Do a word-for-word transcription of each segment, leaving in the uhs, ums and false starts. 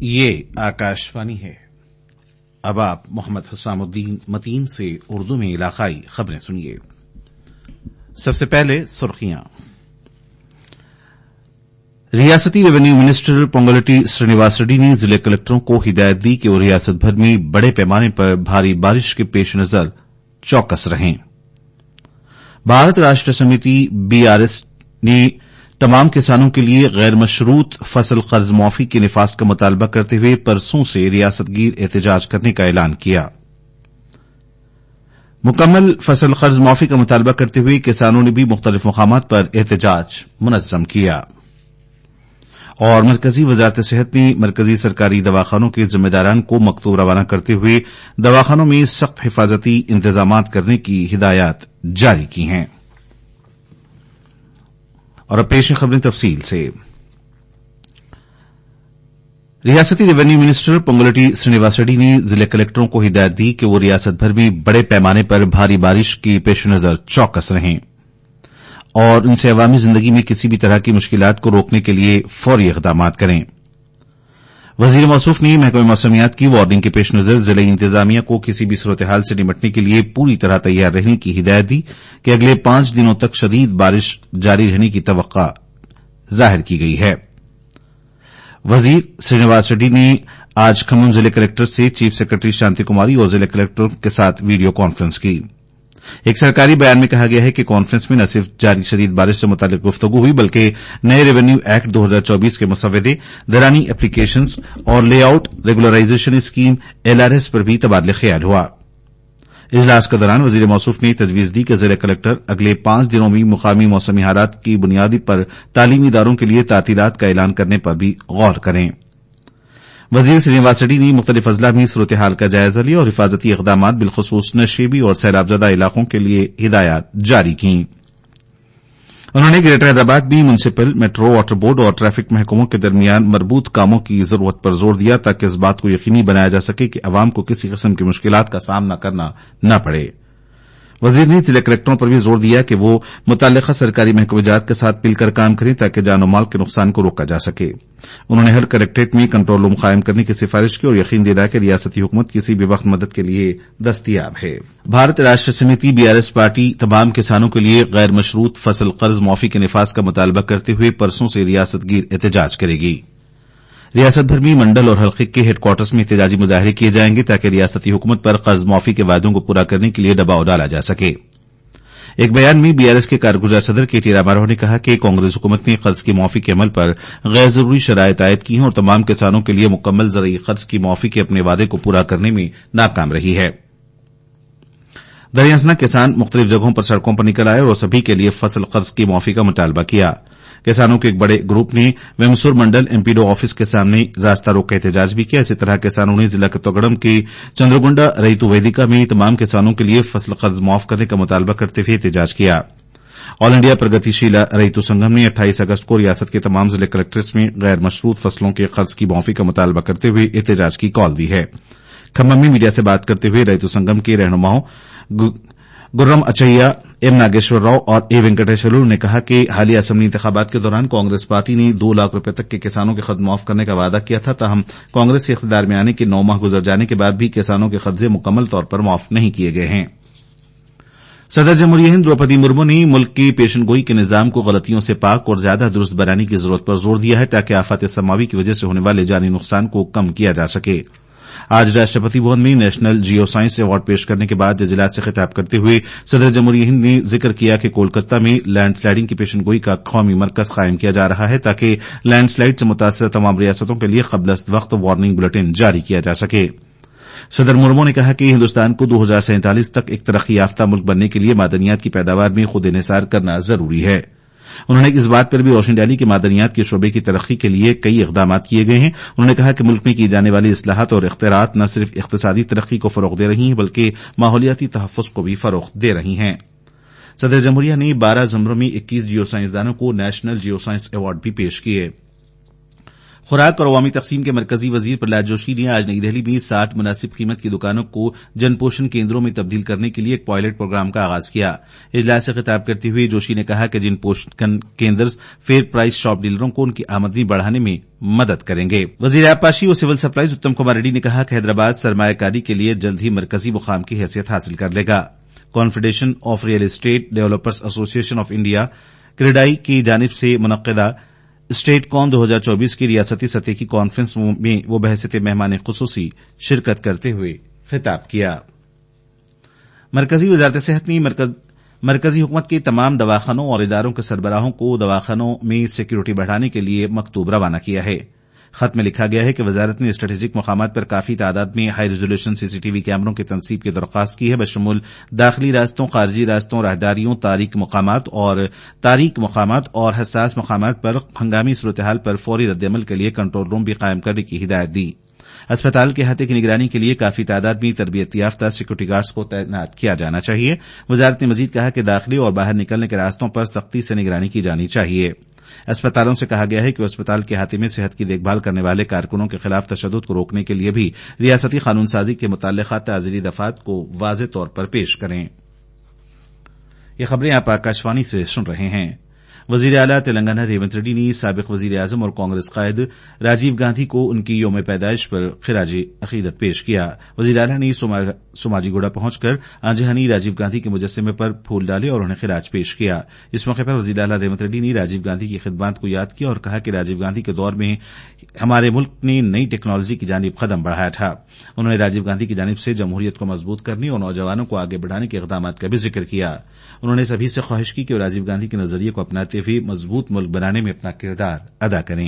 ये आकाशवाणी है। अब आप मोहम्मद हुसामुद्दीन मतीन से उर्दू में इलाकाई खबरें सुनिए। सबसे पहले सुर्खियां। रियासती रेवेन्यू मिनिस्टर पोंगुलेटी श्रीनिवास रेड्डी ने जिले कलेक्टरों को हिदायत दी कि वो रियासत भर में बड़े पैमाने पर भारी बारिश के पेश नजर चौकस रहें। भारत राष्ट्र समिति बीआरएस ने तमाम किसानों के लिए गैर मशरूत फसल कर्ज माफी के निफाज का मुतालबा करते हुए परसों से रियासतगीर एहतजाज करने का ऐलान किया। मुकम्मल फसल कर्ज माफी का मुतालबा करते हुए किसानों ने भी मुख्तलिफ मकामात पर एहतजाज मुनज़्ज़म किया। और मरकजी वजारत सेहत ने मरकजी सरकारी दवाखानों के जिम्मेदारान को मकतूब रवाना करते हुए दवाखानों में सख्त हिफाजती इंतजामात करने की हिदायत जारी की हैं। और अब पेश खबरें तफसील से। रियासती रेवेन्यू मिनिस्टर पोंगुलेटी श्रीनिवास रेड्डी ने जिले कलेक्टरों को हिदायत दी कि वो रियासत भर में बड़े पैमाने पर भारी बारिश की पेश नजर चौकस रहें और उनसे अवामी जिंदगी में किसी भी तरह की मुश्किलात को रोकने के लिए फौरी इक़दामात करें। वजीर मौसूफ ने महकमे मौसमियात की वार्निंग के पेश नजर जिले इंतजामिया को किसी भी सूरत हाल से निपटने के लिए पूरी तरह तैयार रहने की हिदायत दी कि अगले पांच दिनों तक शदीद बारिश जारी रहने की तवक्का जाहिर की गई है। वजीर श्रीनिवास रेड्डी ने आज खम्मम जिले कलेक्टर से चीफ सेक्रेटरी शांति कुमारी और जिले कलेक्टरों के साथ वीडियो कॉन्फ्रेंस की। एक सरकारी बयान में कहा गया है कि कॉन्फ्रेंस में न सिर्फ जारी शदीद बारिश से मुतालिक गुफ्तगू हुई बल्कि नए रेवेन्यू एक्ट दो हजार चौबीस के मसवदे, दरानी एप्लीकेशंस और लेआउट रेगुलराइजेशन स्कीम एलआरएस पर भी तबादले ख्याल हुआ। इजलास के दौरान वजीर मौसूफ ने तजवीज दी कि जिले कलेक्टर अगले पांच दिनों में मुकामी मौसमी हालात की बुनियादी पर तालीमी इदारों के लिए तातीलात का ऐलान करने पर भी गौर करें। वजीर श्रीनिवास रेड्डी ने मुख्तलिफ अजला में सूरत हाल का जायजा लिया और हिफाजती इक़दामात बिलखुसूस नशेबी और सैलाबजदा इलाकों के लिए हिदायत जारी की। उन्होंने ग्रेटर हैदराबाद में म्यूनिसिपल, मेट्रो, वाटर बोर्ड और ट्रैफिक महकमों के दरमियान मरबूत कामों की जरूरत पर जोर दिया ताकि इस बात को यकीनी बनाया जा सके कि अवाम को किसी किस्म की मुश्किलात का सामना करना न पड़े। वजीर ने जिले कलेक्टरों पर भी जोर दिया कि वो मुतल्लिका सरकारी महकमेजात के साथ मिलकर काम करें ताकि जानो माल के नुकसान को रोका जा सके। उन्होंने हर कलेक्ट्रेट में कंट्रोल रूम कायम करने की सिफारिश की और यकीन दिलाया कि रियासती हुकूमत किसी भी वक्त मदद के लिए दस्तयाब है। भारत राष्ट्र समिति बीआरएस पार्टी तमाम किसानों के लिए गैर मशरूत फसल कर्ज माफी के निफाज का मुतालबा करते हुए परसों से रियासतगीर एहतजाज करेगी। रियासत भर में मंडल और हल्के के हेडक्वार्टर्स में एहतजाजी मुजाहरे किए जाएंगे ताकि रियासती हुकूमत पर कर्ज माफी के वायदों को पूरा करने के लिए दबाव डाला जा सके। एक बयान में बीआरएस के कारगुजार सदर के टी रामाराव ने कहा कि कांग्रेस हुकूमत ने कर्ज की माफी के अमल पर गैर जरूरी शराइत आयद की हैं और तमाम किसानों के लिए मुकम्मल ज़रई कर्ज की माफी के अपने वादे को पूरा करने में नाकाम रही है। दरियासना किसान मुख्तलिफ जगहों पर सड़कों पर निकल आए और सभी के लिए फसल कर्ज की माफी का मुतालबा किया। किसानों के एक बड़े ग्रुप ने वेमसूर मंडल एमपीडीओ ऑफिस के सामने रास्ता रोक का एहतजाज भी किया। इसी तरह किसानों ने जिला कोतगुड़म के चंद्रगुंडा रईतु वेदिका में तमाम किसानों के लिए फसल कर्ज माफ करने का मुतालबा करते हुए एहतजाज किया। ऑल इंडिया प्रगतिशील रईतु संगम ने अट्ठाईस अगस्त को रियासत के तमाम जिले कलेक्ट्रेट्स में गैर मशरूत फसलों के कर्ज की माफी का मुतालबा करते हुए एहतजाज की कॉल दी है। खम्मम में मीडिया से बात करते हुए रईतु संगम के रहनुमाओं गुर्रम अचैया, एम नागेश्वर राव और ए वेंकटेश्वरलू ने कहा कि हालिया असम्बली इंतखाबात के दौरान कांग्रेस पार्टी ने दो लाख रुपए तक के किसानों के कर्ज माफ करने का वादा किया था, ताहम कांग्रेस के इख्तियार में आने के नौ माह गुजर जाने के बाद भी किसानों के कर्जे मुकम्मल तौर पर माफ नहीं किए गए हैं। सदर जमहूरिया हिंद द्रौपदी मुर्मू ने मुल्क की पेशनगोई के निजाम को गलतियों से पाक और ज्यादा दुरुस्त बनाने की जरूरत पर जोर दिया है ताकि आफत समावी की वजह से होने वाले जानी नुकसान को कम किया जा सके। आज राष्ट्रपति भवन में नेशनल जियो साइंस अवार्ड पेश करने के बाद इजलास से खिताब करते हुए सदर जमहूरिया हिंद ने जिक्र किया कि कोलकाता में लैंडस्लाइडिंग की पेशनगोई का कौमी मरकज कायम किया जा रहा है ताकि लैंडस्लाइड से मुतासर तमाम रियासतों के लिए कबल वक्त वार्निंग बुलेटिन जारी किया जा सके। सदर मुर्मू ने कहा कि हिंदुस्तान को दो हजार सैंतालीस तक एक तरक्की याफ्ता मुल्क बनने के लिए मादनियात की पैदावार में खुद इन्हिसार करना जरूरी है। उन्होंने इस बात पर भी रोशनी डाली कि मादनियात के शोबे की तरक्की के लिए कई इकदाम किए गए हैं। उन्होंने कहा कि मुल्क में की जाने वाली इस्लाहात और इख्तिरात न सिर्फ इक्तिसादी तरक्की को फरोग दे रही हैं बल्कि माहौलियाती तहफ्फुज को भी फरोग दे रही हैं। सदर जमहूरिया ने बारह जुमरों में इक्कीस जियो साइंसदानों को नेशनल जियो साइंस अवार्ड भी पेश किए। خوراک اور عوامی تقسیم کے مرکزی وزیر پرہلاد جوشی نے آج نئی دہلی میں ساٹھ مناسب قیمت کی دکانوں کو جن پوشن کیندروں میں تبدیل کرنے کے لیے ایک پائلٹ پروگرام کا آغاز کیا۔ اجلاس سے خطاب کرتے ہوئے جوشی نے کہا کہ جن پوشن کیندرز فیئر پرائز شاپ ڈیلروں کو ان کی آمدنی بڑھانے میں مدد کریں گے۔ وزیر آبپاشی اور سول سپلائز اتم کمار ریڈی نے کہا کہ حیدرآباد سرمایہ کاری کے لیے جلد ہی مرکزی مقام کی حیثیت حاصل کر لے گا۔ Confederation of real estate developers association of India کریڈائی کی جانب سے منعقدہ اسٹیٹ کون دو ہزار چوبیس کی ریاستی سطح کی کانفرنس میں وہ بحیثیت مہمان خصوصی شرکت کرتے ہوئے خطاب کیا۔ مرکزی وزارت صحت نے مرکزی حکومت کے تمام دواخانوں اور اداروں کے سربراہوں کو دواخانوں میں سیکورٹی بڑھانے کے لیے مکتوب روانہ کیا ہے۔ خط میں لکھا گیا ہے کہ وزارت نے اسٹریٹجک مقامات پر کافی تعداد میں high resolution C C T V کیمروں کی تنصیب کی درخواست کی ہے، بشمول داخلی راستوں، خارجی راستوں، راہداریوں، تاریک مقامات اور تاریک مقامات اور حساس مقامات پر ہنگامی صورتحال پر فوری ردعمل کے لیے کنٹرول روم بھی قائم کرنے کی ہدایت دی۔ اسپتال کے احاطے کی نگرانی کے لیے کافی تعداد میں تربیت یافتہ سیکورٹی گارڈز کو تعینات کیا جانا چاہیے۔ وزارت نے مزید کہا کہ داخلے اور باہر نکلنے کے راستوں پر سختی سے نگرانی کی جانی چاہیے۔ اسپتالوں سے کہا گیا ہے کہ وہ اسپتال کے احاطے میں صحت کی دیکھ بھال کرنے والے کارکنوں کے خلاف تشدد کو روکنے کے لیے بھی ریاستی قانون سازی کے متعلقہ تعزیری دفعات کو واضح طور پر پیش کریں۔ یہ خبریں آپ آکاشوانی سے سن رہے ہیں۔ وزیر اعلی تلنگانہ ریونت ریڈی نے سابق وزیر اعظم اور کانگریس قائد راجیو گاندھی کو ان کی یوم پیدائش پر خراج عقیدت پیش کیا۔ وزیر اعلی نے سوماجی گوڑا پہنچ کر آنجہانی راجیو گاندھی کے مجسمے پر پھول ڈالے اور انہیں خراج پیش کیا۔ اس موقع پر وزیر اعلی ریونت ریڈی نے راجیو گاندھی کی خدمات کو یاد کیا اور کہا کہ راجیو گاندھی کے دور میں ہمارے ملک نے نئی ٹیکنالوجی کی جانب قدم بڑھایا تھا۔ انہوں نے راجیو گاندھی کی جانب سے جمہوریت کو مضبوط کرنے اور نوجوانوں کو آگے بڑھانے کے اقدامات کا بھی ذکر کیا۔ انہوں نے سبھی سے خواہش کی کہ وہ راجیو گاندھی کے نظریے کو اپناتے ہوئے مضبوط ملک بنانے میں اپنا کردار ادا کریں۔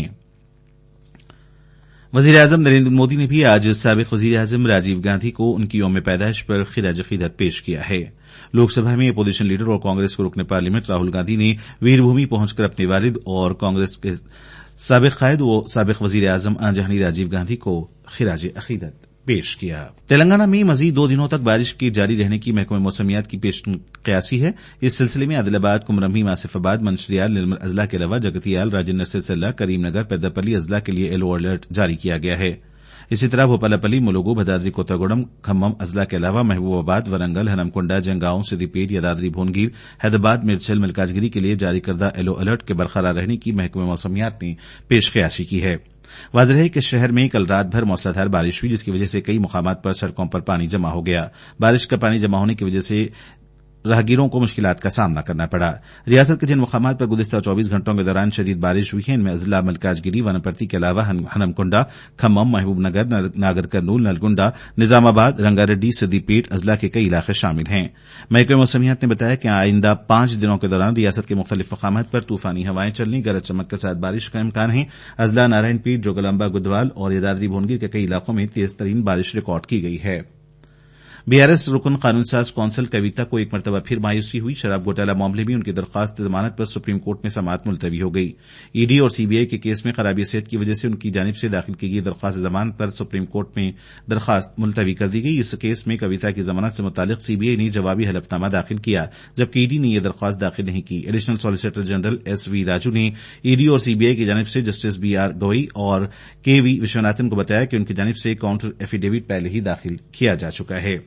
وزیر اعظم نریندر مودی نے بھی آج سابق وزیر اعظم راجیو گاندھی کو ان کی یوم پیدائش پر خراج عقیدت پیش کیا ہے۔ لوک سبھا میں اپوزیشن لیڈر اور کانگریس کے رکن پارلیمنٹ راہل گاندھی نے ویر بھومی پہنچ کر اپنے والد اور کانگریس کے سابق قائد و سابق وزیر اعظم آنجہانی راجیو گاندھی کو خراج عقیدت پیش کیا۔ تلنگانہ میں مزید دو دنوں تک بارش کے جاری رہنے کی محکمہ موسمیات کی پیش قیاسی ہے۔ اس سلسلے میں عادل آباد، کمرمبھی، آصف آباد، منشریال، نرمل اضلاع کے علاوہ جگتیال، راجندر سرسلہ، کریم نگر، پیداپلی اضلاع کے لیے یلو الرٹ جاری کیا گیا ہے۔ اسی طرح بھوپالاپلی، ملوگو، بھدادری کوتاگوڑم، کھمم اضلاع کے علاوہ محبوب آباد، ورنگل، ہنمکنڈا، جنگاؤں، سدیپیٹ، یدادری بھونگیر، حیدرآباد، میرچل، ملکاجگیری کے لیے جاری کردہ یلو الرٹ کے برقرار رہنے کی محکمہ موسمیات نے پیش قیاسی کی ہے۔ واضح ہے کہ شہر میں کل رات بھر موسلادھار بارش ہوئی، جس کی وجہ سے کئی مقامات پر سڑکوں پر پانی جمع ہو گیا۔ بارش کا پانی جمع ہونے کی وجہ سے راہگیروں کو مشکلات کا سامنا کرنا پڑا۔ ریاست کے جن مقامات پر گزشتہ چوبیس گھنٹوں کے دوران شدید بارش ہوئی ہے، ان میں اضلاع ملکاجگیری، ونپرتی کے علاوہ ہنمکنڈا، کھمم، محبوب نگر، ناگر کرنول، نلگنڈا، نظام آباد، رنگاریڈی، سدیپیٹ اضلاع کے کئی علاقے شامل ہیں۔ محکمہ موسمیات نے بتایا کہ آئندہ پانچ دنوں کے دوران ریاست کے مختلف مقامات پر طوفانی ہوائیں چلنے، گرج چمک کے ساتھ بارش کا امکان ہے۔ اضلاع نارائن پیٹ، جوگلمبا، گدوال اور یدادری بھونگیر کے کئی علاقوں میں تیز ترین بارش ریکارڈ کی گئی ہے۔ بی آر ایس رکن قانون ساز کونسل کویتا کو ایک مرتبہ پھر مایوسی ہوئی۔ شراب گھوٹالہ معاملے میں ان کی درخواست ضمانت پر سپریم کورٹ میں سماعت ملتوی ہو گئی۔ ای ڈی اور سی بی آئی کے کیس میں خرابی صحت کی وجہ سے ان کی جانب سے داخل کی گئی درخواست ضمانت پر سپریم کورٹ میں درخواست ملتوی کر دی گئی۔ اس کیس میں کویتا کی ضمانت سے متعلق سی بی آئی نے جوابی حلف نامہ داخل کیا، جبکہ ای ڈی نے یہ درخواست داخل نہیں کی۔ Additional solicitor general S V Raju نے ای ڈی اور سی بی آئی کی جانب سے جسٹس بی آر گوئی اور کے وی وشوناتھن کو بتایا کہ ان کی جانب سے کاؤنٹر ایفیڈیوٹ پہلے ہی داخل کیا جا چکا ہے۔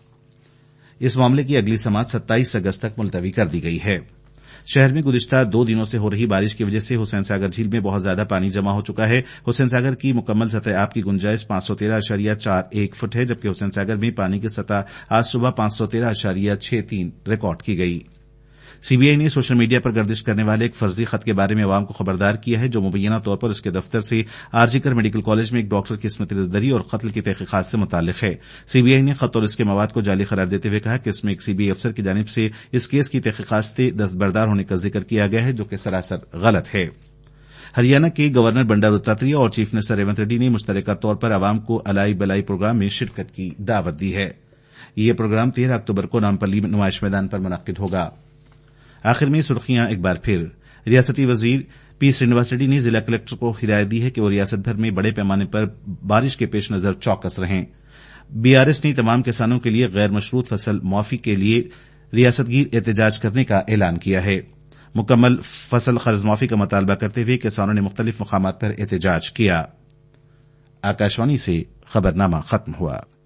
اس معاملے کی اگلی سماعت ستائیس اگست تک ملتوی کر دی گئی ہے۔ شہر میں گزشتہ دو دنوں سے ہو رہی بارش کی وجہ سے حسین ساگر جھیل میں بہت زیادہ پانی جمع ہو چکا ہے۔ حسین ساگر کی مکمل سطح آب کی گنجائش پانچ سو تیرہ اشاریہ چار ایک فٹ ہے، جبکہ حسین ساگر میں پانی کی سطح آج صبح پانچ سو تیرہ اشاریہ چھ تین ریکارڈ کی گئی۔ سی بی آئی نے سوشل میڈیا پر گردش کرنے والے ایک فرضی خط کے بارے میں عوام کو خبردار کیا ہے، جو مبینہ طور پر اس کے دفتر سے آرجیکر میڈیکل کالج میں ایک ڈاکٹر کی عصمت دری اور قتل کی تحقیقات سے متعلق ہے۔ سی بی آئی نے خط اور اس کے مواد کو جعلی قرار دیتے ہوئے کہا کہ اس میں ایک سی بی آئی افسر کی جانب سے اس کیس کی تحقیقات سے دستبردار ہونے کا ذکر کیا گیا ہے، جو کہ سراسر غلط ہے۔ ہریانہ کے گورنر بنڈارو دتاتریہ اور چیف منسٹر ریونت ریڈی نے مشترکہ طور پر عوام کو الائی بلائی پروگرام میں شرکت کی دعوت دی ہے۔ یہ پروگرام تیرہ اکتوبر کو نامپلی نمائش میدان پر منعقد ہوگا۔ آخر میں سرخیاں ایک بار پھر۔ ریاستی وزیر پی سرینواس ریڈی نے ضلع کلکٹر کو ہدایت دی ہے کہ وہ ریاست بھر میں بڑے پیمانے پر بارش کے پیش نظر چوکس رہیں۔ بی آر ایس نے تمام کسانوں کے لیے غیر مشروط فصل معافی کے لیے ریاست گیر احتجاج کرنے کا اعلان کیا ہے۔ مکمل فصل قرض معافی کا مطالبہ کرتے ہوئے کسانوں نے مختلف مقامات پر احتجاج کیا۔ آکاشوانی سے خبرنامہ ختم ہوا۔